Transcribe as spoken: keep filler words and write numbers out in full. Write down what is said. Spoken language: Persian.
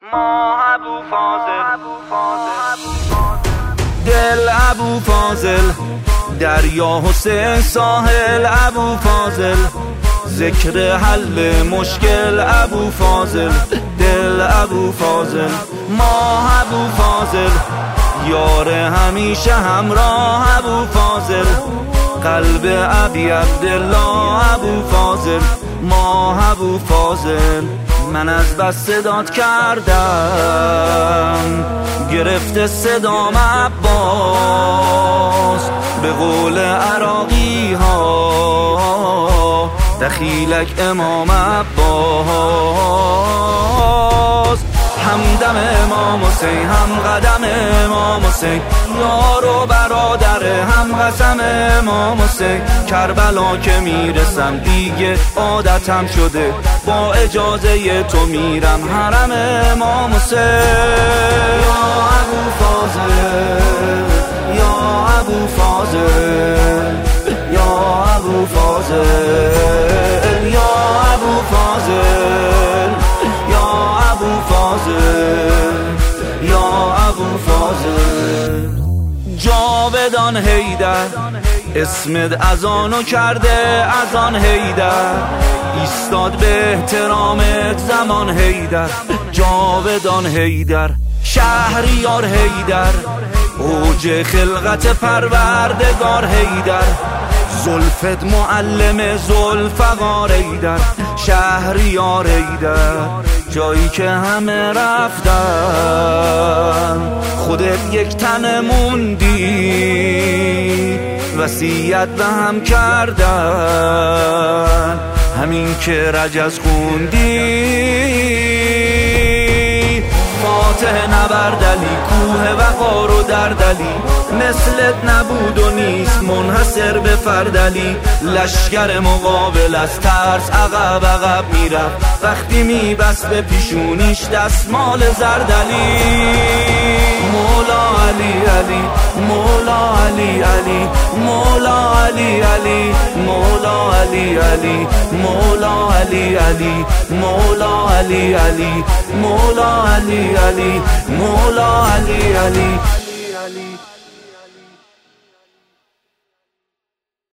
ما ابو فاضل دل ابو فاضل دریا حسین ساحل ابو فاضل ذکر حل مشکل ابو فاضل دل ابو فاضل ما ابو فاضل یار همیشه همراه ابو فاضل قلب ابی عبدالله ابو فاضل ما ابو فاضل من از بس صدات کردم گرفته صدام عباس به قول عراقی ها دخیلک امام عباس همدم امام حسین هم قدم امام حسین یار و برادر هم قسم امام حسین کربلا که میرسم دیگه عادتم شده با اجازه تو میرم حرم امام حسین یا ابو فاضل یا ابو فاضل یا ابو فاضل یا ابو فاضل یا ابو فاضل یا ابو فاضل جاودان حیدر اسمت اذانو کرده اذان حیدر ایستاد به احترامت زمان حیدر جاودان حیدر شهریار حیدر اوج خلقت پروردگار حیدر زلفت معلم ذوالفقار حیدر شهریار حیدر جایی که همه رفتن خودت یک تن موندی وصیت به هم کردن همین که رجز خوندی فاتح نبردلی کوه وقار و دردلی مثلت نبود و نیست منحصر به فردلی لشکر مقابل از ترس عقب عقب میرفت وقتی میبست به پیشونیش دستمال زردلی مولا علی علی مولا علی علی مولا علی علی مولا علی علی مولا علی علی مولا علی علی مولا علی علی مولا علی علی